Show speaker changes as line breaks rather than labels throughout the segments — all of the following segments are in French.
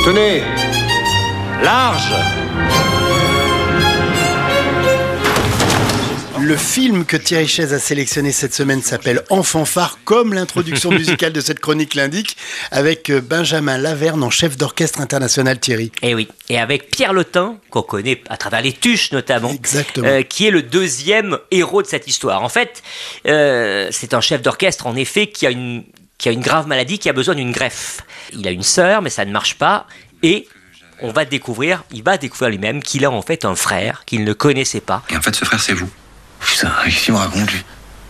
Tenez, large.
Le film que Thierry Chaise a sélectionné cette semaine s'appelle En fanfare, comme l'introduction musicale de cette chronique l'indique, avec Benjamin Laverne en chef d'orchestre international, Thierry.
Et oui, et avec Pierre Lotin, qu'on connaît à travers Les Tuches notamment, qui est le deuxième héros de cette histoire. En fait, c'est un chef d'orchestre, en effet, qui a une grave maladie, qui a besoin d'une greffe. Il a une sœur, mais ça ne marche pas, et il va découvrir lui-même qu'il a en fait un frère qu'il ne connaissait pas.
Et en fait, ce frère, c'est vous. Putain, qu'est-ce qu'il me raconte, lui ?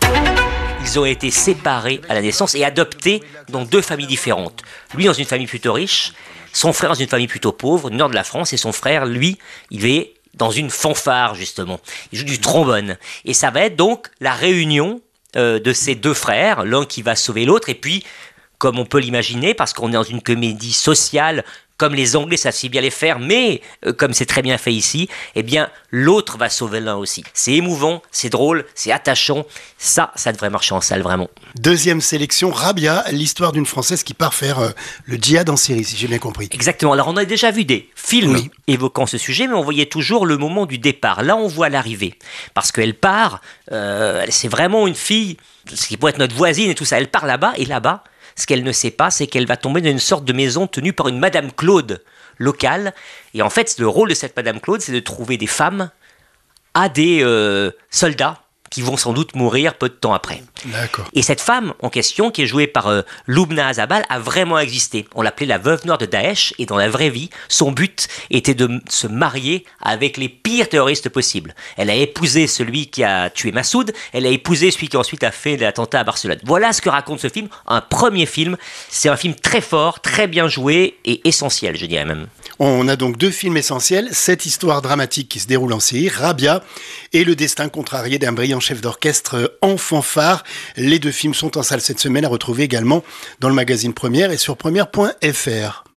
Ils ont été séparés à la naissance et adoptés dans deux familles différentes. Lui dans une famille plutôt riche, son frère dans une famille plutôt pauvre, du nord de la France, et son frère, lui, il est dans une fanfare, justement. Il joue du trombone. Et ça va être donc la réunion de ces deux frères, l'un qui va sauver l'autre, et puis, comme on peut l'imaginer, parce qu'on est dans une comédie sociale, comme les Anglais savent si bien les faire, mais comme c'est très bien fait ici, eh bien, l'autre va sauver l'un aussi. C'est émouvant, c'est drôle, c'est attachant. Ça devrait marcher en salle, vraiment.
Deuxième sélection, Rabia, l'histoire d'une Française qui part faire le djihad en Syrie, si j'ai bien compris.
Exactement. Alors, on a déjà vu des films évoquant ce sujet, mais on voyait toujours le moment du départ. Là, on voit l'arrivée. Parce qu'elle part, c'est vraiment une fille, ce qui pourrait être notre voisine et tout ça. Elle part là-bas, et là-bas, ce qu'elle ne sait pas, c'est qu'elle va tomber dans une sorte de maison tenue par une Madame Claude locale. Et en fait, le rôle de cette Madame Claude, c'est de trouver des femmes à des soldats qui vont sans doute mourir peu de temps après.
D'accord.
Et cette femme en question, qui est jouée par Loubna Azabal, a vraiment existé. On l'appelait la veuve noire de Daesh, et dans la vraie vie, son but était de se marier avec les pires terroristes possibles. Elle a épousé celui qui a tué Massoud, elle a épousé celui qui ensuite a fait l'attentat à Barcelone. Voilà ce que raconte ce film, un premier film. C'est un film très fort, très bien joué et essentiel, je dirais même.
On a donc deux films essentiels, cette histoire dramatique qui se déroule en Syrie, Rabia, et le destin contrarié d'un brillant chef d'orchestre en fanfare. Les deux films sont en salle cette semaine, à retrouver également dans le magazine Première et sur première.fr.